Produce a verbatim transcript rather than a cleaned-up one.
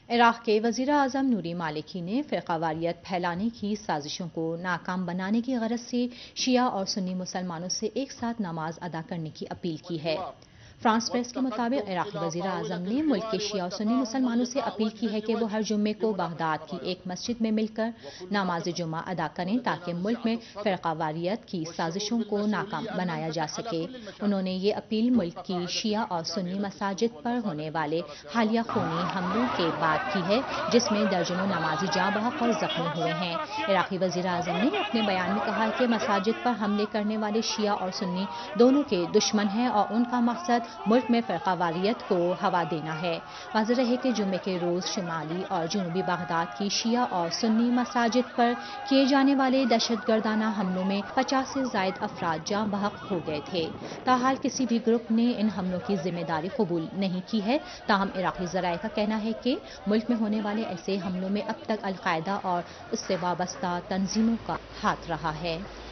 عراق کے وزیر اعظم نوری مالکی نے فرقہ واریت پھیلانے کی سازشوں کو ناکام بنانے کی غرض سے شیعہ اور سنی مسلمانوں سے ایک ساتھ نماز ادا کرنے کی اپیل کی ہے۔ فرانس پریس کے مطابق عراقی وزیر اعظم نے ملک کے شیعہ اور سنی مسلمانوں سے اپیل کی ہے کہ وہ ہر جمعے کو بغداد کی ایک مسجد میں مل کر نماز جمعہ ادا کریں تاکہ ملک میں فرقہ واریت کی سازشوں کو ناکام بنایا جا سکے۔ انہوں نے یہ اپیل ملک کی شیعہ اور سنی مساجد پر ہونے والے حالیہ خونی حملوں کے بعد کی ہے جس میں درجنوں نمازی جاں بحق اور زخمی ہوئے ہیں۔ عراقی وزیر اعظم نے اپنے بیان میں کہا کہ مساجد پر حملے کرنے والے شیعہ اور سنی دونوں کے دشمن ہیں اور ان کا مقصد ملک میں فرقہ واریت کو ہوا دینا ہے۔ واضح رہے کہ جمعے کے روز شمالی اور جنوبی بغداد کی شیعہ اور سنی مساجد پر کیے جانے والے دہشت گردانہ حملوں میں پچاس سے زائد افراد جاں بحق ہو گئے تھے۔ تاحال کسی بھی گروپ نے ان حملوں کی ذمہ داری قبول نہیں کی ہے، تاہم عراقی ذرائع کا کہنا ہے کہ ملک میں ہونے والے ایسے حملوں میں اب تک القاعدہ اور اس سے وابستہ تنظیموں کا ہاتھ رہا ہے۔